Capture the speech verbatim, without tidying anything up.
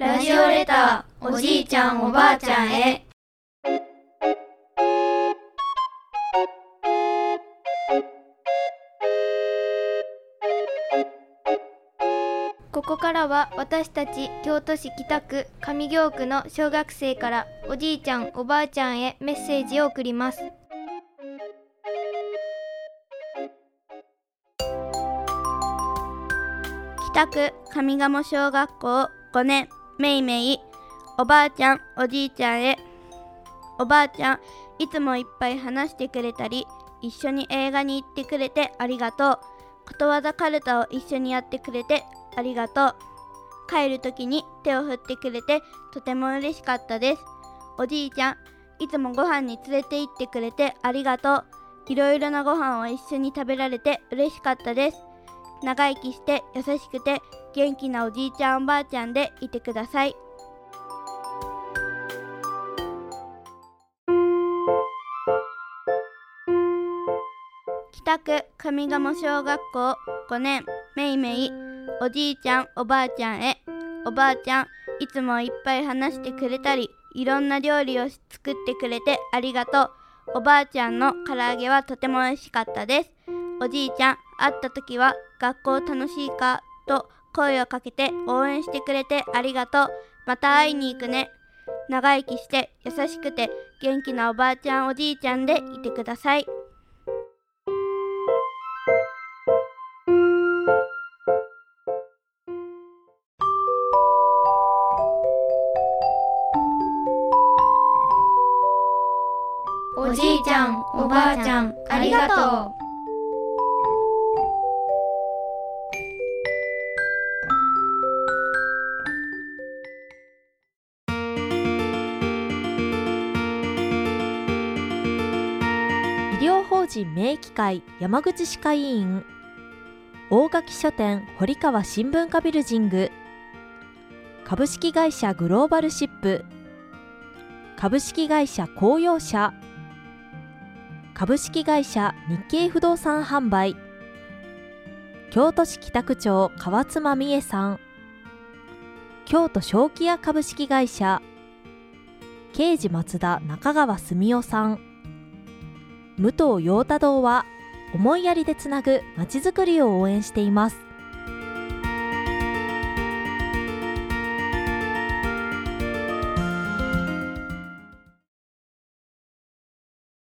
ラジオレター、おじいちゃんおばあちゃんへ。ここからは私たち京都市北区上京区の小学生からおじいちゃんおばあちゃんへメッセージを送ります。 北区上賀茂小学校ごねんめいめい、おばあちゃんおじいちゃんへ。おばあちゃん、いつもいっぱい話してくれたり、一緒に映画に行ってくれてありがとう。ことわざかるたを一緒にやってくれてありがとう。帰るときに手を振ってくれてとても嬉しかったです。おじいちゃん、いつもご飯に連れて行ってくれてありがとう。いろいろなご飯を一緒に食べられて嬉しかったです。長生きして優しくて元気なおじいちゃんおばあちゃんでいてください。北区上賀茂小学校ごねんめいめい、おじいちゃんおばあちゃんへ。おばあちゃん、いつもいっぱい話してくれたり、いろんな料理を作ってくれてありがとう。おばあちゃんの唐揚げはとても美味しかったです。おじいちゃん、会った時は学校楽しいかと声をかけて応援してくれてありがとう。また会いに行くね。長生きして優しくて元気なおばあちゃんおじいちゃんでいてください。 おじいちゃんおばあちゃんありがとう。 医療法人名医会山口歯科医院、大垣書店堀川新聞課ビルジング、株式会社グローバルシップ、株式会社公用車、株式会社日経不動産販売、京都市北区長川妻美恵さん、京都正気屋株式会社、刑事松田中川澄夫さん、武藤陽太堂は思いやりでつなぐまちづくりを応援しています。